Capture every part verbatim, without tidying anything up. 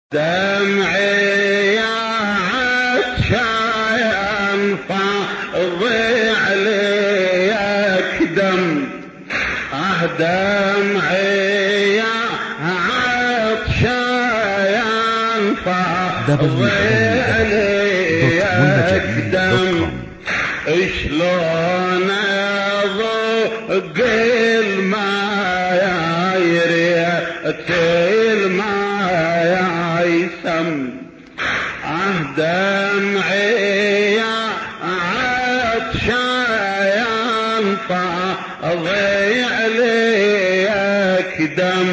دمعي يا عطشان فاضي عليك دم، اه دمعي يا عطشان فاضي عليك دم، شلون اذوق الماء يريت الماء يسم، اه دمعي يا عطشان فاضي عليك دم،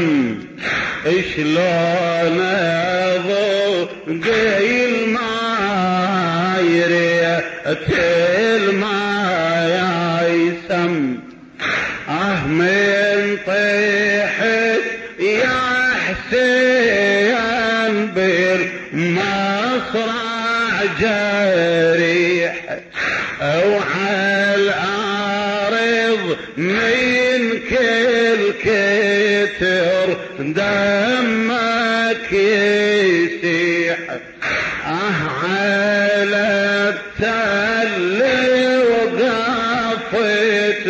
شلون اذوق الماء يريت الماء يسم، اه من طيحت يا حسين بالمصرع جريح، او عالارض من كل كتر دمك يسيح، اه على التل وقفت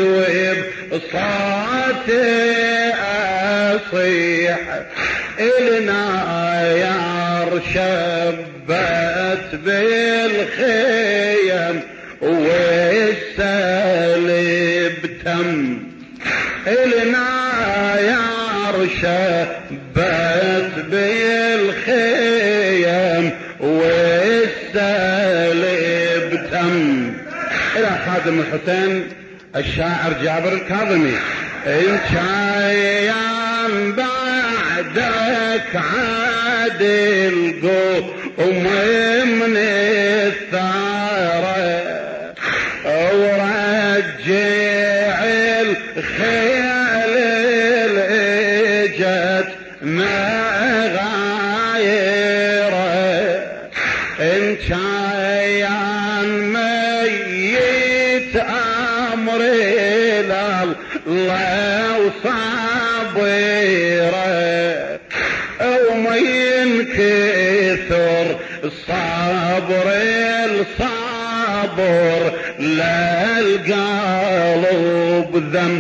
وبصوتي اصيح، إلنا يار شبت بالخيم والسلب تم، إلنا يار شبت بالخيم والسلب تم. إلى خادم الحسين الشاعر جابر الكاظمي: إن شايان بعدك عادل قوم من الثارة، ورجع الخيال اللي اجت مغايرة، إن شايان ميت أمري الله وصابره، ومن كثر الصبر الصابر للقلب ذم،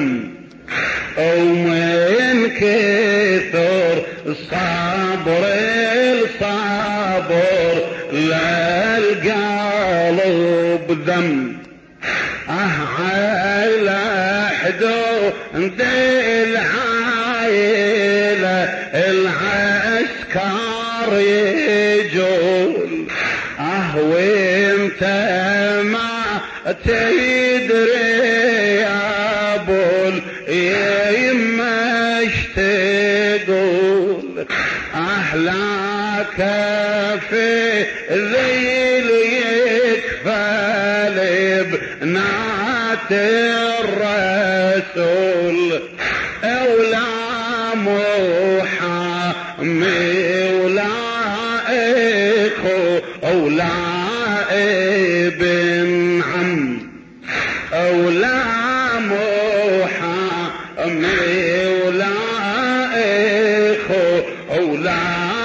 ومن كثر الصبر الصابر للقلب ذم، اه على حدود العائلة العسكر يجول، اه وانت ما تدري يا ابو اليمة ايش تقول، اهلاك في ذيل يكفل بنات الرسول، اولا محامي ولا اخو اولا ابن عم، اولا محامي ولا اخو اولا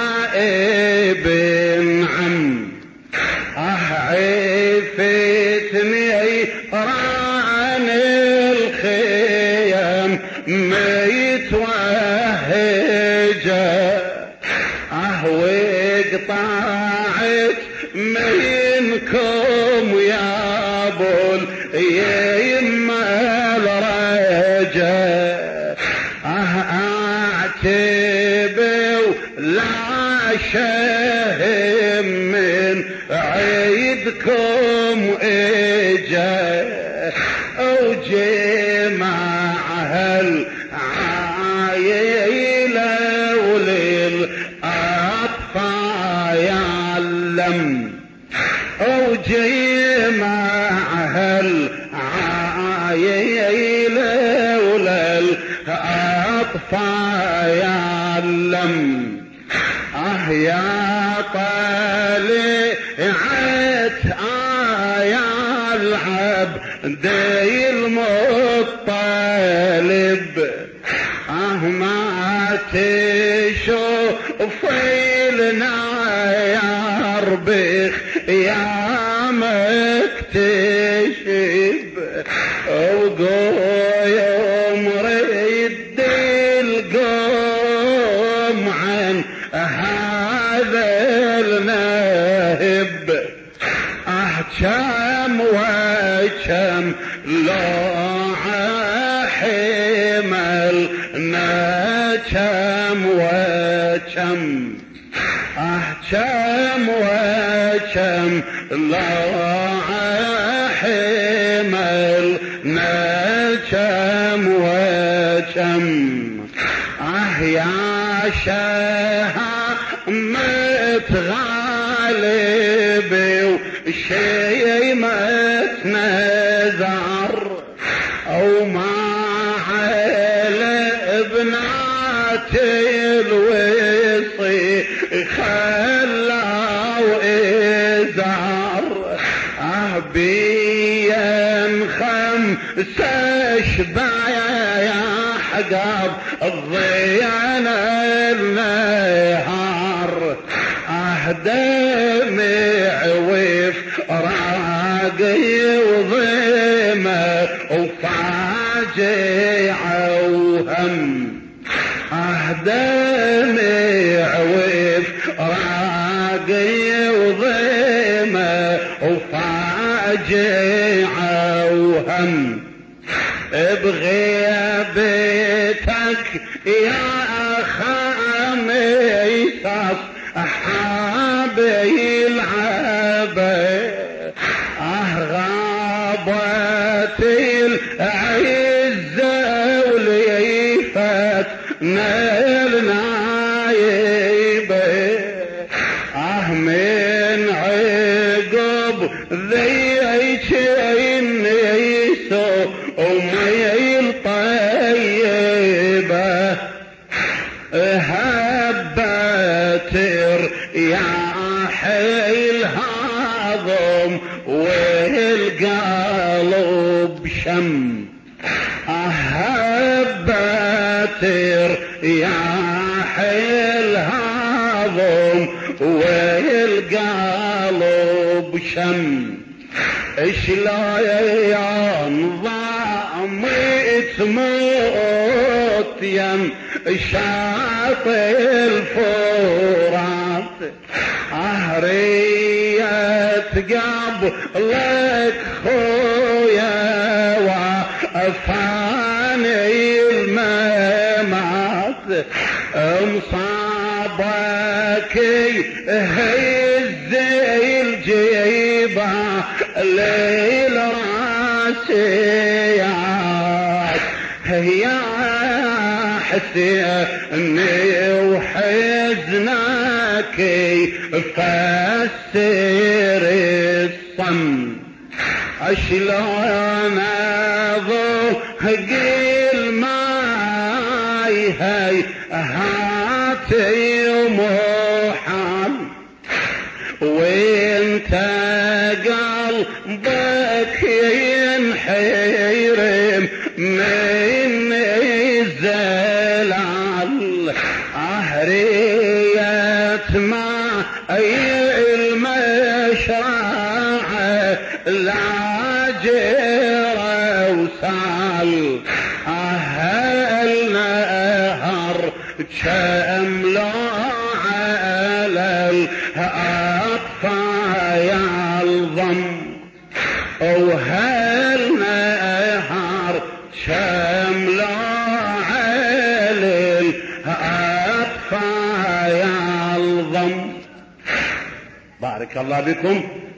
ابن عم، اه عفتني ران الخيم ميتوهجه، اه وقطعت منكم يا ابو اليمة الرجا، اه اعتبوا لا شهم من عيدكم اجا، وجمع هالعايلة وللأطفال يعلم، وجمع هالعايلة وللأطفال يعلم، اه يا طلعت آيا العبد المطلب، اه ما تشوف فيلنا يربخ يا مكتشب وقوم رد القوم عن هذا النهب أحكم وكم لو حمل نكم وكم أحكم وكم لو حمل نكم وكم أه يا شهامة غالبي وشي ما تنذر أو ما على ابناتي الوصي خلوا إزار أهبيا خمسة شبايا حقاب الضيانة النهار أهدمع وفراقي وضيمة وفاجعة وهم أهدمع وفراقي وضيمة وفاجعة وهم بغيبتك يا خميساس أحابي العبي أهغابت العزة وليفت نيل نايبي أه من عقب ذيك النيسو أمي الطيبة هبتر يا حيل هضم والقلب شم هبتر يا حيل هضم والقلب شم شلون ضامت موت يم شاطئ الفرات أهريت قبلك خويا وأفاني الممات مصابك هز الجيبة ليل راسيات يا حسيني وحزنك فسر الصم شلون ضوق الماي هاي هاتي ومحال وانت قلبك ينحرم من الزلال أهريت ما المشرعة لاجر وسال أهل نهر شملوا على الأطفال الضم وهل نهر شملوا على الأطفال الضم. بارك الله بكم.